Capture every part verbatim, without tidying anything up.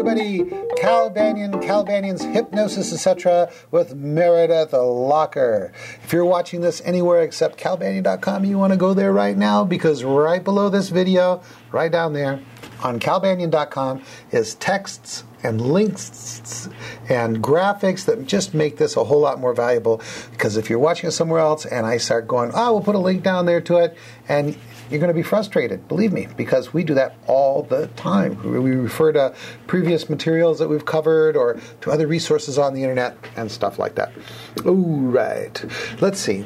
everybody. Cal Banyan, Cal Banyan's Hypnosis, et cetera with Meredith Locker. If you're watching this anywhere except cal banyan dot com, you want to go there right now because right below this video, right down there on cal banyan dot com is texts and links and graphics that just make this a whole lot more valuable. Because if you're watching it somewhere else and I start going, oh, we'll put a link down there to it, and you're going to be frustrated, believe me, because we do that all the time. We refer to previous materials that we've covered or to other resources on the internet and stuff like that. All right. Let's see.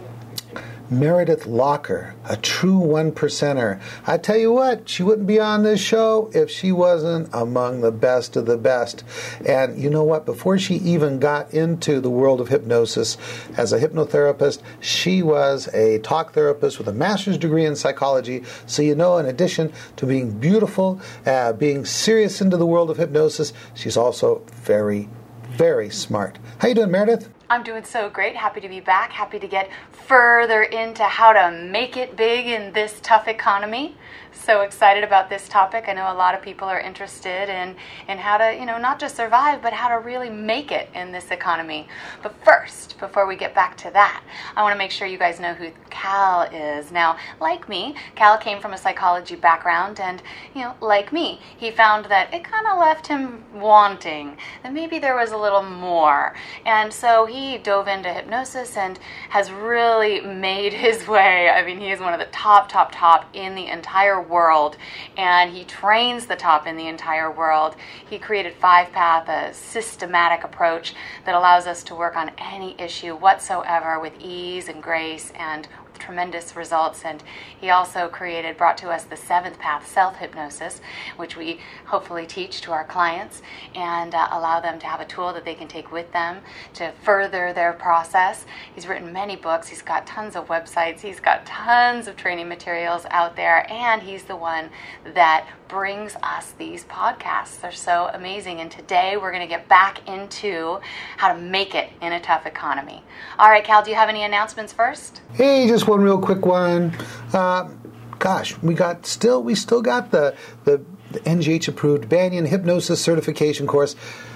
Meredith Locker, a true one percenter. I tell you what, she wouldn't be on this show if she wasn't among the best of the best. And you know what? Before she even got into the world of hypnosis as a hypnotherapist, she was a talk therapist with a master's degree in psychology. So you know, in addition to being beautiful, uh, being serious into the world of hypnosis, she's also very, very smart. How you doing, Meredith? I'm doing so great. Happy to be back. Happy to get further into how to make it big in this tough economy. So excited about this topic. I know a lot of people are interested in, in how to, you know, not just survive, but how to really make it in this economy. But first, before we get back to that, I want to make sure you guys know who Cal is. Now, like me, Cal came from a psychology background, and, you know, like me, he found that it kind of left him wanting, that maybe there was a little more. And so he dove into hypnosis and has really made his way. I mean, he is one of the top, top, top in the entire world, and he trains the top in the entire world. He created Five Path, a systematic approach that allows us to work on any issue whatsoever with ease and grace and tremendous results. And he also created, brought to us the Seventh Path self-hypnosis, which we hopefully teach to our clients and uh, allow them to have a tool that they can take with them to further their process. He's written many books. He's got tons of websites. He's got tons of training materials out there, and he's the one that brings us these podcasts. They're so amazing. And today we're going to get back into how to make it in a tough economy. All right, Cal, do you have any announcements first? Hey, just one real quick one. Uh, gosh, we got still we still got the the, the N G H approved Banyan Hypnosis Certification course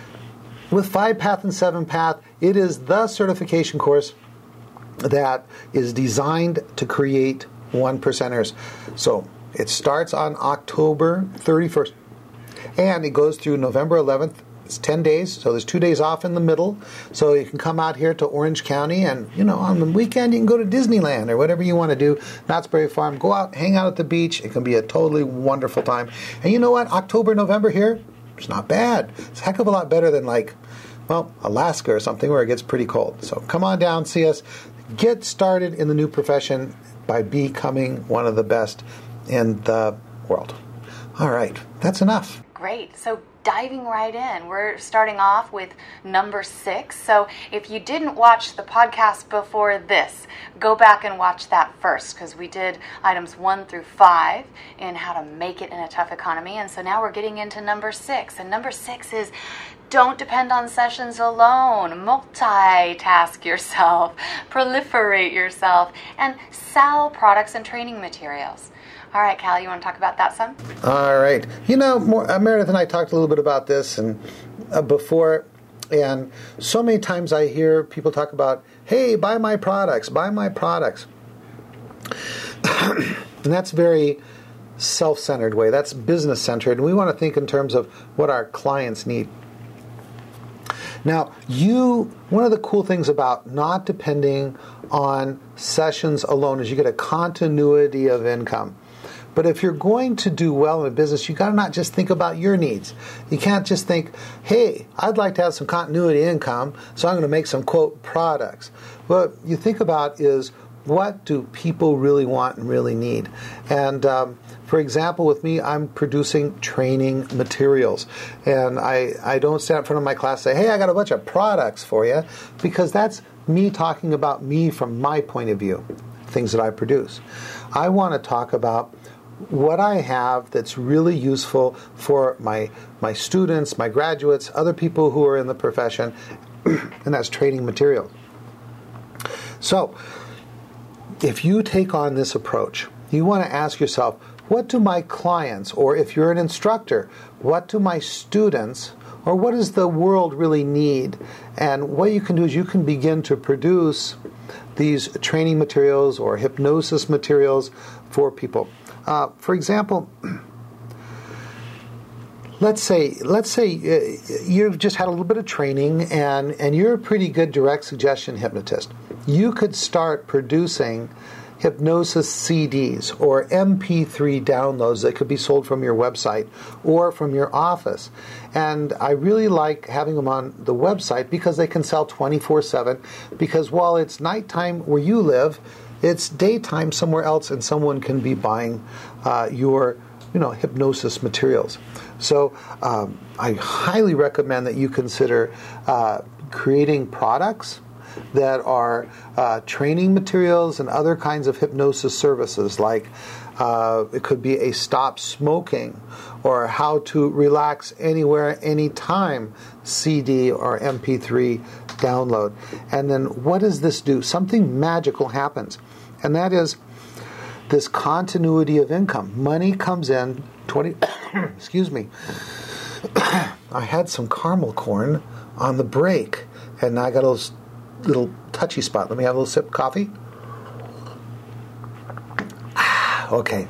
with Five Path and Seven Path. It is the certification course that is designed to create one percenters. So it starts on October thirty-first, and it goes through November eleventh. It's ten days, so there's two days off in the middle. So you can come out here to Orange County, and, you know, on the weekend you can go to Disneyland or whatever you want to do. Knott's Berry Farm. Go out, hang out at the beach. It can be a totally wonderful time. And you know what? October, November here, it's not bad. It's a heck of a lot better than, like, well, Alaska or something where it gets pretty cold. So come on down, see us. Get started in the new profession by becoming one of the best in the world. All right, that's enough. Great. So diving right in, we're starting off with number six. So if you didn't watch the podcast before this, go back and watch that first, because we did items one through five in how to make it in a tough economy. And so now we're getting into number six. And number six is don't depend on sessions alone. Multitask yourself, proliferate yourself, and sell products and training materials. All right, Cal, you want to talk about that some? All right. You know, more, uh, Meredith and I talked a little bit about this and uh, before, and so many times I hear people talk about, hey, buy my products, buy my products. And that's very self-centered way. That's business-centered, and we want to think in terms of what our clients need. Now, you, one of the cool things about not depending on sessions alone is you get a continuity of income. But if you're going to do well in a business, you got to not just think about your needs. You can't just think, hey, I'd like to have some continuity income, so I'm going to make some, quote, products. What you think about is, what do people really want and really need? And um, for example, with me, I'm producing training materials. And I, I don't stand in front of my class and say, hey, I got a bunch of products for you, because that's me talking about me from my point of view, things that I produce. I want to talk about what I have that's really useful for my my students, my graduates, other people who are in the profession, and that's training material. So, if you take on this approach, you want to ask yourself, what do my clients, or if you're an instructor, what do my students, or what does the world really need? And what you can do is you can begin to produce these training materials or hypnosis materials for people. Uh, for example, let's say let's say uh, you've just had a little bit of training and, and you're a pretty good direct suggestion hypnotist. You could start producing hypnosis C Ds or M P three downloads that could be sold from your website or from your office. And I really like having them on the website because they can sell twenty-four seven, because while it's nighttime where you live, it's daytime somewhere else and someone can be buying uh, your you know, hypnosis materials. So um, I highly recommend that you consider uh, creating products that are uh, training materials and other kinds of hypnosis services, like uh, it could be a stop smoking or how to relax anywhere, anytime C D or M P three download. And then what does this do? Something magical happens, and that is this continuity of income. Money comes in twenty excuse me. I had some caramel corn on the break, and I got a little, little touchy spot. Let me have a little sip of coffee. Okay.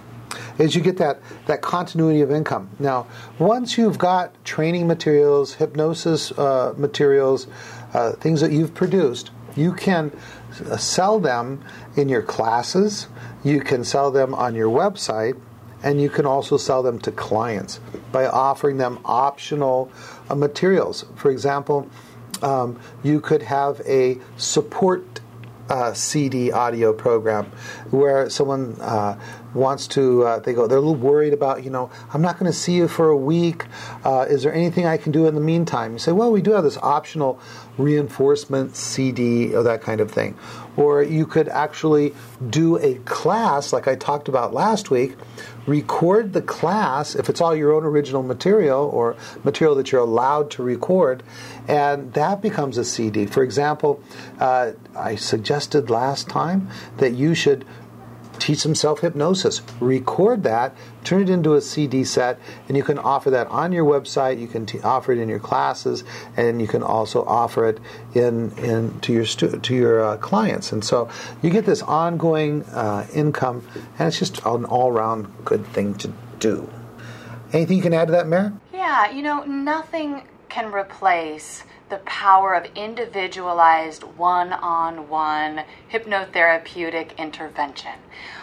Is you get that, that continuity of income. Now, once you've got training materials, hypnosis uh, materials, uh, things that you've produced, you can uh, sell them in your classes, you can sell them on your website, and you can also sell them to clients by offering them optional uh, materials. For example, um, you could have a support Uh, C D audio program where someone uh, wants to, uh, they go, they're a little worried about, you know, I'm not going to see you for a week. Uh, is there anything I can do in the meantime? You say, well, we do have this optional reinforcement C D or that kind of thing. Or you could actually do a class like I talked about last week, record the class if it's all your own original material or material that you're allowed to record, and that becomes a C D. For example, uh, I suggested last time that you should teach some self-hypnosis. Record that, turn it into a C D set, and you can offer that on your website, you can t- offer it in your classes, and you can also offer it in, in to your stu- to your uh, clients. And so you get this ongoing uh, income, and it's just an all-around good thing to do. Anything you can add to that, Mary? Yeah, you know, nothing can replace the power of individualized one-on-one hypnotherapeutic intervention.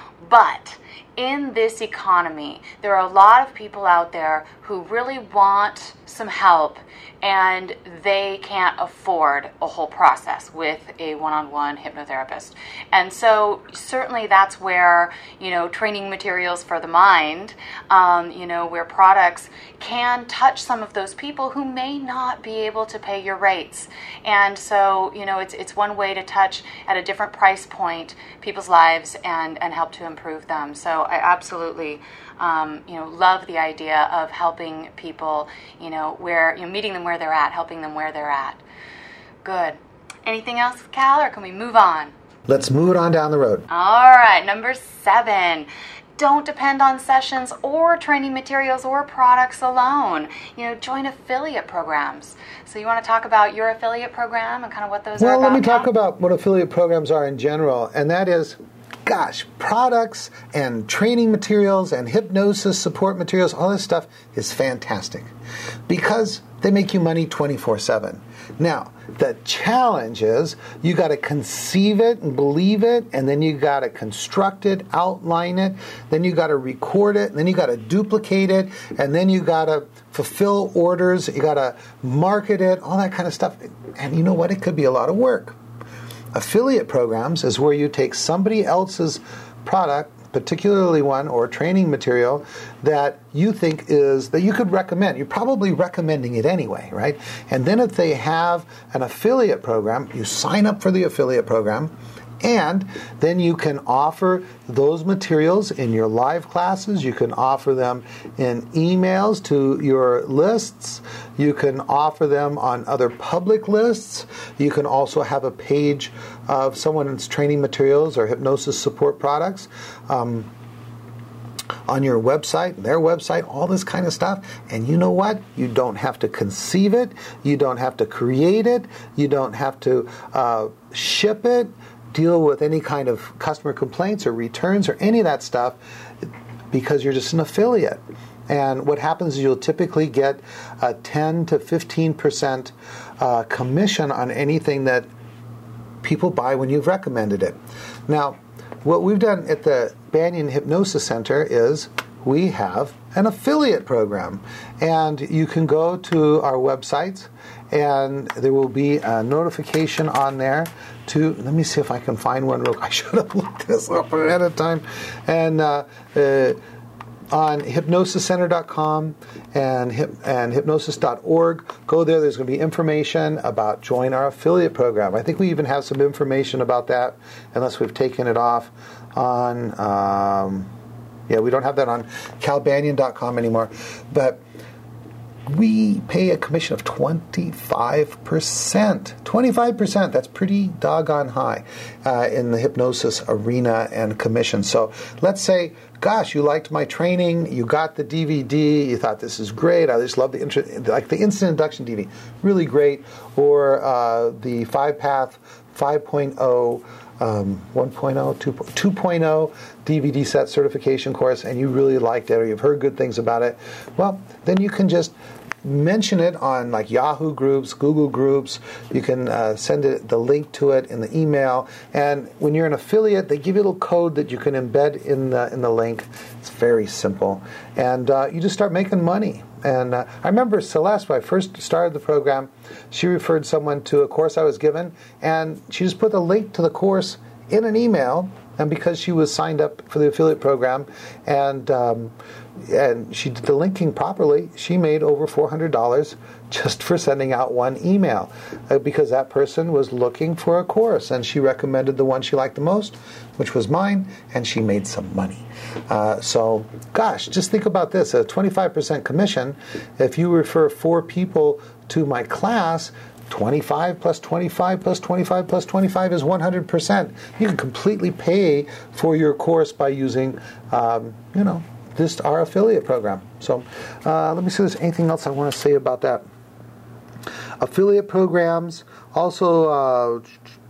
But in this economy, there are a lot of people out there who really want some help, and they can't afford a whole process with a one-on-one hypnotherapist. And so certainly that's where, you know, training materials for the mind, um, you know, where products can touch some of those people who may not be able to pay your rates. And so, you know, it's it's one way to touch at a different price point people's lives and, and help to improve them. So I absolutely Um, you know, love the idea of helping people, you know, where, you know, meeting them where they're at, helping them where they're at. Good. Anything else, Cal, or can we move on? Let's move it on down the road. All right, number seven. Don't depend on sessions or training materials or products alone. You know, join affiliate programs. So you want to talk about your affiliate program and kind of what those well, are about? Well, let me talk now? about what affiliate programs are in general, and that is, gosh, products and training materials and hypnosis support materials, all this stuff is fantastic because they make you money twenty-four seven. Now, the challenge is you got to conceive it and believe it, and then you got to construct it, outline it, then you got to record it, and then you got to duplicate it, and then you got to fulfill orders, you got to market it, all that kind of stuff. And you know what? It could be a lot of work. Affiliate programs is where you take somebody else's product, particularly one or training material that you think is, that you could recommend. You're probably recommending it anyway, right? And then if they have an affiliate program, you sign up for the affiliate program, and then you can offer those materials in your live classes. You can offer them in emails to your lists. You can offer them on other public lists. You can also have a page of someone's training materials or hypnosis support products. Um, on your website, their website, all this kind of stuff. And you know what? You don't have to conceive it. You don't have to create it. You don't have to uh, ship it, deal with any kind of customer complaints or returns or any of that stuff, because you're just an affiliate. And what happens is you'll typically get a ten to fifteen percent uh, commission on anything that people buy when you've recommended it. Now, what we've done at the Banyan Hypnosis Center is we have an affiliate program. And you can go to our websites, and there will be a notification on there to, let me see if I can find one real, I should have looked this up ahead of time. And uh, uh, on hypnosis center dot com and hip, and hypnosis dot org. Go there. There's going to be information about join our affiliate program. I think we even have some information about that, unless we've taken it off on, um, yeah, we don't have that on cal banyan dot com anymore. But we pay a commission of twenty-five percent. twenty-five percent, that's pretty doggone high uh, in the hypnosis arena and commission. So let's say, gosh, you liked my training, you got the D V D, you thought this is great, I just love the, intro, like the instant induction D V D, really great, or uh, the five-path five point oh, um, one point oh, two point oh D V D set certification course, and you really liked it, or you've heard good things about it, well, then you can just mention it on like Yahoo groups, Google groups. You can uh, send it, the link to it in the email. And when you're an affiliate, they give you a little code that you can embed in the in the link. It's very simple, and uh, you just start making money. And uh, I remember Celeste, when I first started the program, she referred someone to a course I was given, and she just put the link to the course in an email. And because she was signed up for the affiliate program, and um, and she did the linking properly, she made over four hundred dollars just for sending out one email, uh, because that person was looking for a course, and she recommended the one she liked the most, which was mine, and she made some money. Uh, so, gosh, just think about this: a twenty-five percent commission. If you refer four people to my class, twenty-five plus twenty-five plus twenty-five plus twenty-five is one hundred percent. You can completely pay for your course by using, um, you know, this our affiliate program. So uh, let me see if there's anything else I want to say about that. Affiliate programs also, uh,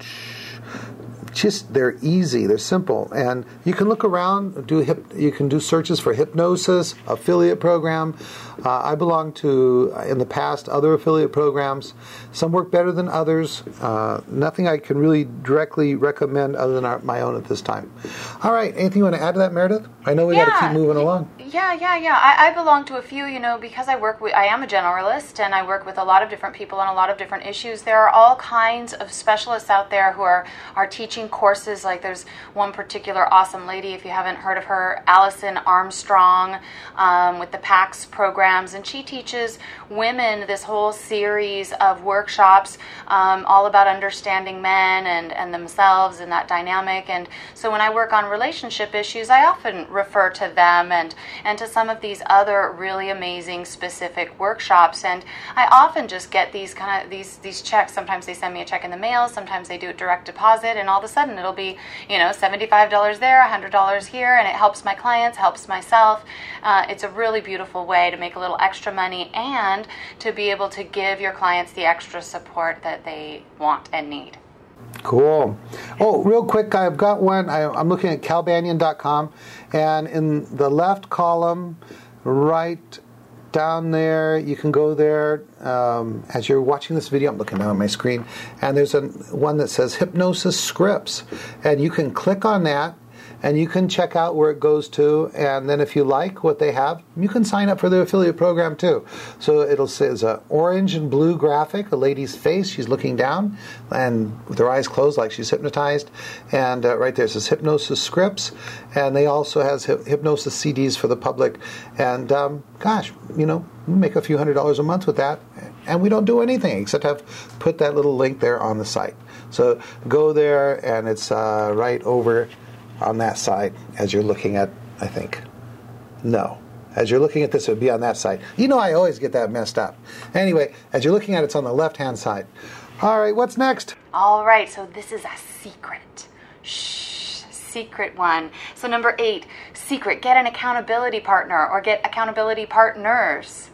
just they're easy, they're simple, and you can look around. Do hip, you can do searches for hypnosis affiliate program. Uh, I belong to, in the past, other affiliate programs. Some work better than others. Uh, nothing I can really directly recommend other than our, my own at this time. All right, anything you want to add to that, Meredith? I know we yeah. got to keep moving along. Yeah, yeah, yeah. I, I belong to a few, you know, because I work with, I am a generalist, and I work with a lot of different people on a lot of different issues. There are all kinds of specialists out there who are, are teaching courses. Like there's one particular awesome lady, if you haven't heard of her, Allison Armstrong, um, with the PAX programs, and she teaches women this whole series of workshops um, all about understanding men and, and themselves and that dynamic. And so when I work on relationship issues, I often refer to them and and to some of these other really amazing specific workshops. And I often just get these kind of these these checks. Sometimes they send me a check in the mail, sometimes they do it direct deposit, and all of a sudden it'll be, you know, seventy-five dollars there, one hundred dollars here, and it helps my clients, helps myself. Uh, it's a really beautiful way to make a little extra money and to be able to give your clients the extra support that they want and need. Cool. Oh, real quick, I've got one. I, I'm looking at cal banyan dot com, and in the left column, right down there, you can go there. Um, as you're watching this video, I'm looking down at my screen, and there's a one that says Hypnosis Scripts, and you can click on that, and you can check out where it goes to, and then if you like what they have, you can sign up for the affiliate program too. So it'll say it's an orange and blue graphic, a lady's face, she's looking down, and with her eyes closed like she's hypnotized, and uh, right there it says Hypnosis Scripts, and they also has hypnosis C Ds for the public, and um, gosh, you know, we make a few hundred dollars a month with that, and we don't do anything except have put that little link there on the site. So go there, and it's uh, right over on that side as you're looking at, I think. No. As you're looking at this, it would be on that side. You know I always get that messed up. Anyway, as you're looking at it, it's on the left-hand side. All right, what's next? All right, so this is a secret. Shh. secret one. So number eight, secret, get an accountability partner or get accountability partners.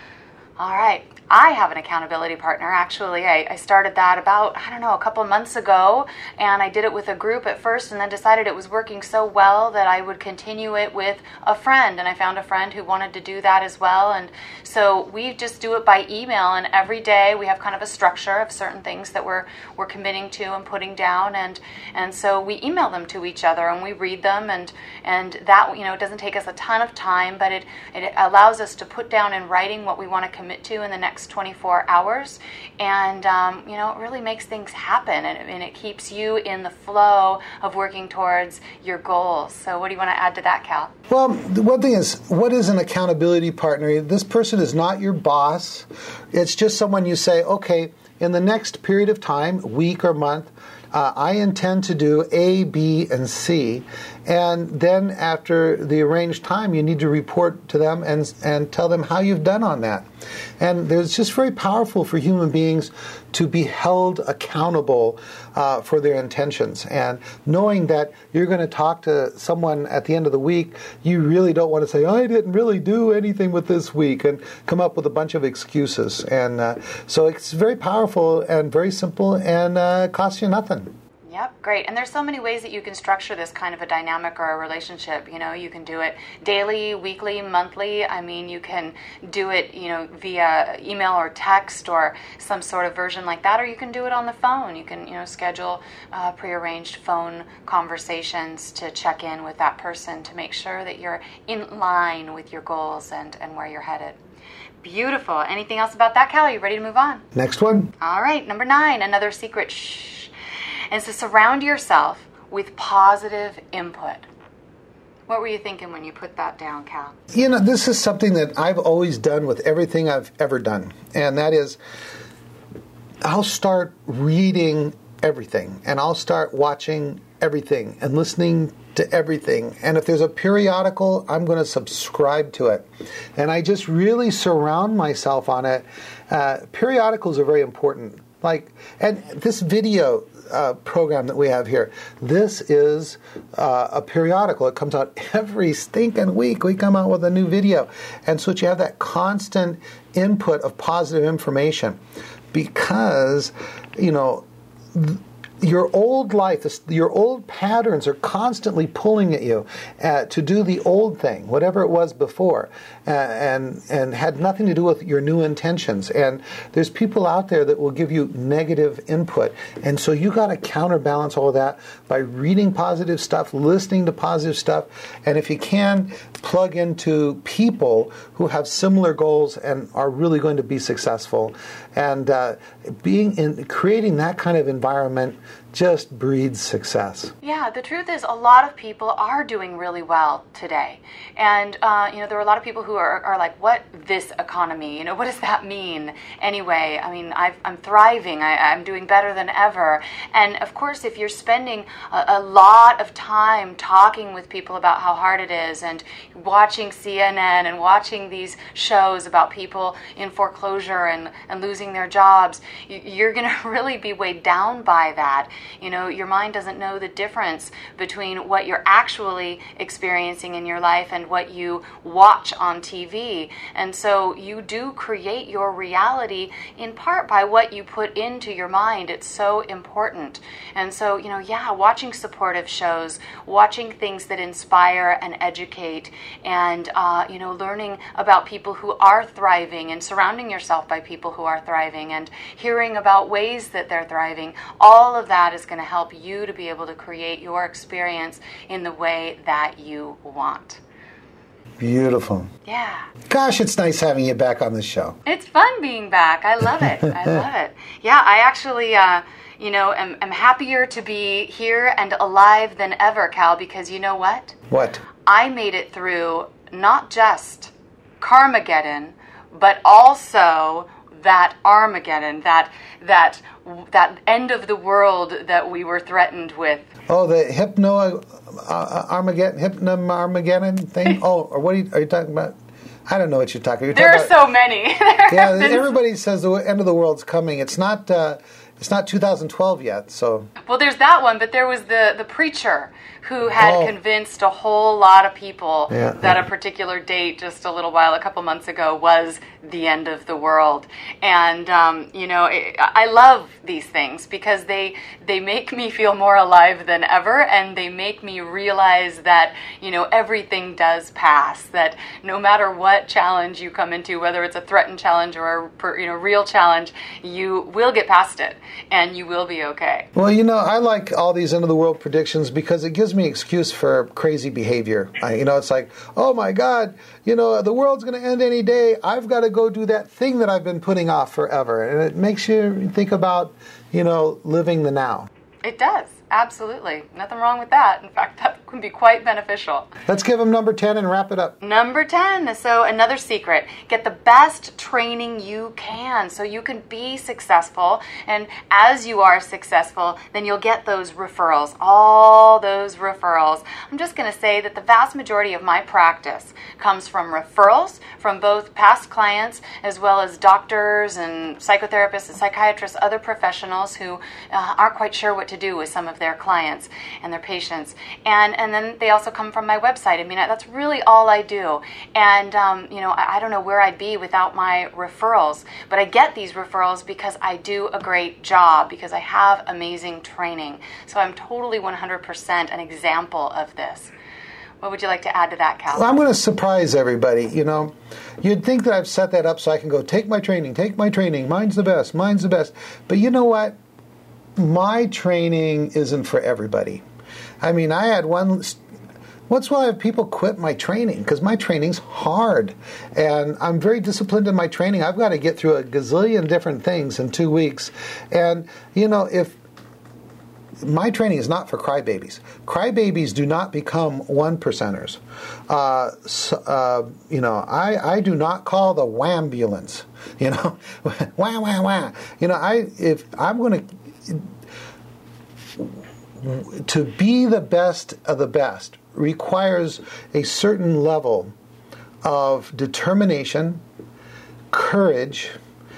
All right. I have an accountability partner, actually. I, I started that about, I don't know, a couple of months ago, and I did it with a group at first and then decided it was working so well that I would continue it with a friend, and I found a friend who wanted to do that as well, and so we just do it by email, and every day we have kind of a structure of certain things that we're we're committing to and putting down, and and so we email them to each other, and we read them, and and that, you know, it doesn't take us a ton of time, but it, it allows us to put down in writing what we want to commit to in the next twenty-four hours, and um, you know, it really makes things happen, and, and it keeps you in the flow of working towards your goals. So what do you want to add to that, Cal? Well, the one thing is, what is an accountability partner? This person is not your boss. It's just someone you say, okay, in the next period of time, week or month, Uh, I intend to do A, B, and C, and then after the arranged time, you need to report to them and and tell them how you've done on that. And it's just very powerful for human beings to be held accountable uh, for their intentions. And knowing that you're going to talk to someone at the end of the week, you really don't want to say, I didn't really do anything with this week, and come up with a bunch of excuses. And uh, so it's very powerful and very simple, and uh, costs you nothing. Yep, great. And there's so many ways that you can structure this kind of a dynamic or a relationship. You know, you can do it daily, weekly, monthly. I mean, you can do it, you know, via email or text or some sort of version like that, or you can do it on the phone. You can, you know, schedule uh, prearranged phone conversations to check in with that person to make sure that you're in line with your goals and, and where you're headed. Beautiful. Anything else about that, Cal? Are you ready to move on? Next one. All right, number nine, another secret. Shh. And so surround yourself with positive input. What were you thinking when you put that down, Cal? You know, this is something that I've always done with everything I've ever done. And that is, I'll start reading everything. And I'll start watching everything and listening to everything. And if there's a periodical, I'm going to subscribe to it. And I just really surround myself on it. Uh, periodicals are very important. Like, and this video uh, program that we have here, this is uh, a periodical. It comes out every stinking week. We come out with a new video. And so you have that constant input of positive information because, you know, th- your old life, your old patterns are constantly pulling at you uh, to do the old thing, whatever it was before, uh, and and had nothing to do with your new intentions. And there's people out there that will give you negative input. And so you got to counterbalance all of that by reading positive stuff, listening to positive stuff, and if you can, plug into people who have similar goals and are really going to be successful. And uh, being in creating that kind of environment just breeds success. Yeah, the truth is a lot of people are doing really well today. And, uh, you know, there are a lot of people who are, are like, what, this economy? You know, what does that mean anyway? I mean, I've, I'm thriving. I, I'm doing better than ever. And, of course, if you're spending a, a lot of time talking with people about how hard it is and watching C N N and watching these shows about people in foreclosure and, and losing their jobs, you're going to really be weighed down by that. You know, your mind doesn't know the difference between what you're actually experiencing in your life and what you watch on T V. And so you do create your reality in part by what you put into your mind. It's so important. And so, you know, yeah, watching supportive shows, watching things that inspire and educate, and, uh, you know, learning about people who are thriving and surrounding yourself by people who are thriving and hearing about ways that they're thriving, all of that is going to help you to be able to create your experience in the way that you want. Beautiful. Yeah. Gosh, it's nice having you back on the show. It's fun being back. I love it. I love it. Yeah, I actually, uh, you know, am, am happier to be here and alive than ever, Cal, because you know what? What? I made it through not just Carmageddon, but also that Armageddon, that that that end of the world that we were threatened with. Oh, the hypno uh, Armageddon, hypno Armageddon thing. Oh, or what are you, are you talking about? I don't know what you're talking about. There are about, so many. Yeah, everybody says the end of the world's coming. It's not. Uh, it's not two thousand twelve yet, so. Well, there's that one, but there was the, the preacher who had Oh. convinced a whole lot of people Yeah, that yeah. a particular date just a little while, a couple months ago, was the end of the world. And, um, you know, it, I love these things because they they make me feel more alive than ever, and they make me realize that, you know, everything does pass, that no matter what challenge you come into, whether it's a threatened challenge or a per- you know real challenge, you will get past it, and you will be okay. Well, you know, I like all these end of the world predictions because it gives me excuse for crazy behavior. I, you know, it's like, oh my God, you know, the world's going to end any day. I've got to go do that thing that I've been putting off forever. And it makes you think about, you know, living the now. It does. Absolutely. Nothing wrong with that. In fact, that can be quite beneficial. Let's give them number ten and wrap it up. Number ten, so another secret, get the best training you can so you can be successful. And as you are successful, then you'll get those referrals, all those referrals. I'm just going to say that the vast majority of my practice comes from referrals from both past clients as well as doctors and psychotherapists and psychiatrists, other professionals who uh, aren't quite sure what to do with some of their clients and their patients. And and then they also come from my website. I mean, that's really all I do. And, um, you know, I, I don't know where I'd be without my referrals. But I get these referrals because I do a great job, because I have amazing training. So I'm totally one hundred percent an example of this. What would you like to add to that, Cal? Well, I'm going to surprise everybody. You know, you'd think that I've set that up so I can go, take my training, take my training. Mine's the best, mine's the best. But you know what? My training isn't for everybody. I mean, I had one... Once in a while I have people quit my training because my training's hard. And I'm very disciplined in my training. I've got to get through a gazillion different things in two weeks. And, you know, if... My training is not for crybabies. Crybabies do not become one percenters. Uh, so, uh, you know, I, I do not call the whambulance. You know, wah wah wah. You know, I if I'm going to to be the best of the best requires a certain level of determination, courage,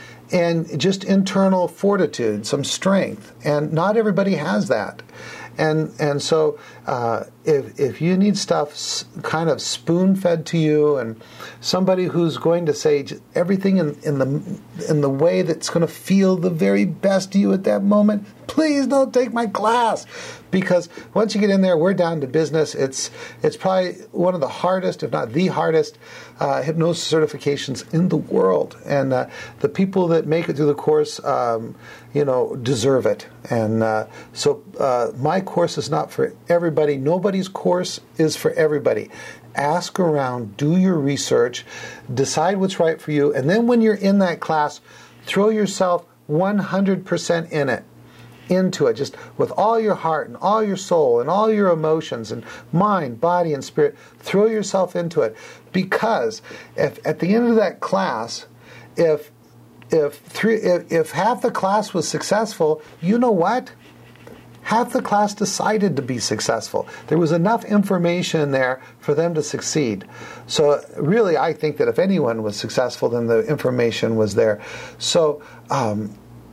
and just internal fortitude, some strength. And not everybody has that. And and so uh, if if you need stuff s- kind of spoon-fed to you, and somebody who's going to say j- everything in, in the in the way that's going to feel the very best to you at that moment, please don't take my class. Because once you get in there, we're down to business. It's it's probably one of the hardest, if not the hardest, uh, hypnosis certifications in the world. And uh, the people that make it through the course, um, you know, deserve it. And uh, so uh, my course is not for everybody. Nobody's course is for everybody. Ask around, do your research, decide what's right for you, and then when you're in that class, throw yourself one hundred percent in it. Into it, just with all your heart and all your soul and all your emotions and mind, body, and spirit. Throw yourself into it, because if at the end of that class, if if three if, if half the class was successful, you know what? Half the class decided to be successful. There was enough information there for them to succeed. So really, I think that if anyone was successful, then the information was there. So. Um,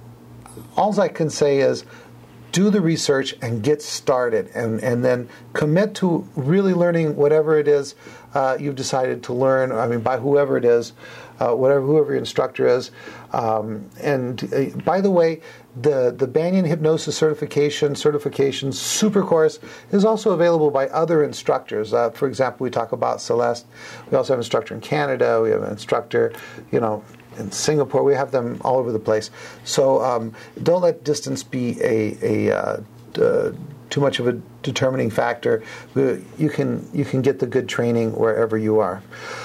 All I can say is do the research and get started, and, and then commit to really learning whatever it is uh, you've decided to learn, I mean, by whoever it is, uh, whatever whoever your instructor is. Um, and uh, by the way, the, the Banyan Hypnosis Certification, Certification Super Course is also available by other instructors. Uh, for example, we talk about Celeste. We also have an instructor in Canada. We have an instructor, you know, in Singapore. We have them all over the place. So um, don't let distance be a, a uh, uh, too much of a determining factor. You can you can get the good training wherever you are.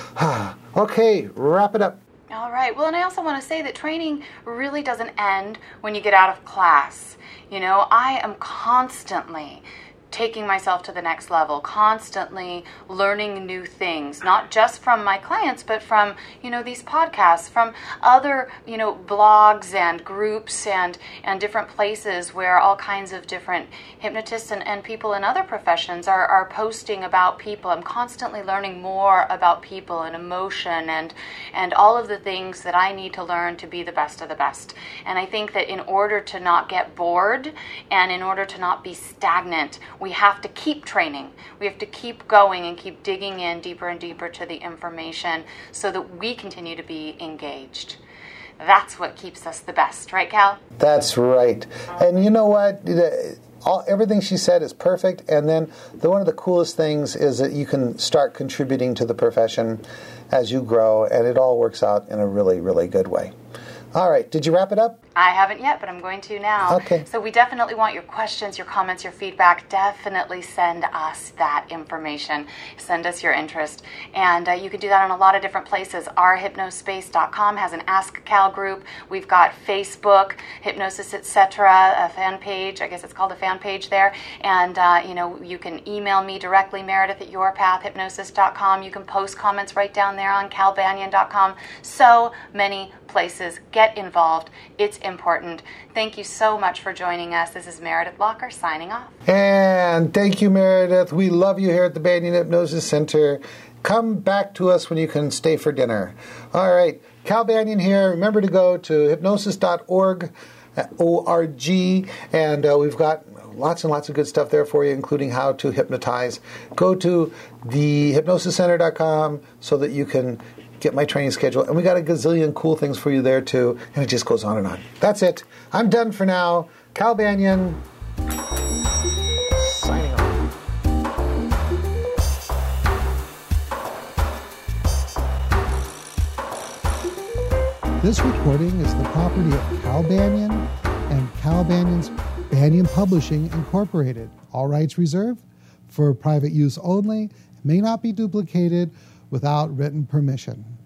Okay, wrap it up. All right. Well, and I also want to say that training really doesn't end when you get out of class. You know, I am constantly taking myself to the next level, constantly learning new things, not just from my clients, but from, you know, these podcasts, from other, you know, blogs and groups and, and different places where all kinds of different hypnotists and, and people in other professions are, are posting about people. I'm constantly learning more about people and emotion and, and all of the things that I need to learn to be the best of the best. And I think that in order to not get bored and in order to not be stagnant, we have to keep training. We have to keep going and keep digging in deeper and deeper to the information so that we continue to be engaged. That's what keeps us the best, right, Cal? That's right. And you know what? All, everything she said is perfect. And then the, one of the coolest things is that you can start contributing to the profession as you grow, and it all works out in a really, really good way. All right. Did you wrap it up? I haven't yet, but I'm going to now. Okay. So we definitely want your questions, your comments, your feedback. Definitely send us that information. Send us your interest. And uh, you can do that on a lot of different places. our hypnospace dot com has an Ask Cal group. We've got Facebook, Hypnosis, et cetera, a fan page. I guess it's called a fan page there. And, uh, you know, you can email me directly, Meredith at your path hypnosis dot com. You can post comments right down there on cal banyan dot com. So many places. Get involved. It's important. Thank you so much for joining us. This is Meredith Locker signing off. And thank you, Meredith. We love you here at the Banyan Hypnosis Center. Come back to us when you can stay for dinner. All right. Cal Banyan here. Remember to go to hypnosis dot org, O R G, and uh, we've got lots and lots of good stuff there for you, including how to hypnotize. Go to the hypnosis center dot com so that you can get my training schedule. And we got a gazillion cool things for you there, too. And it just goes on and on. That's it. I'm done for now. Cal Banyan, signing off. This recording is the property of Cal Banyan and Cal Banyan's Banyan Publishing, Incorporated. All rights reserved for private use only. May not be duplicated without written permission.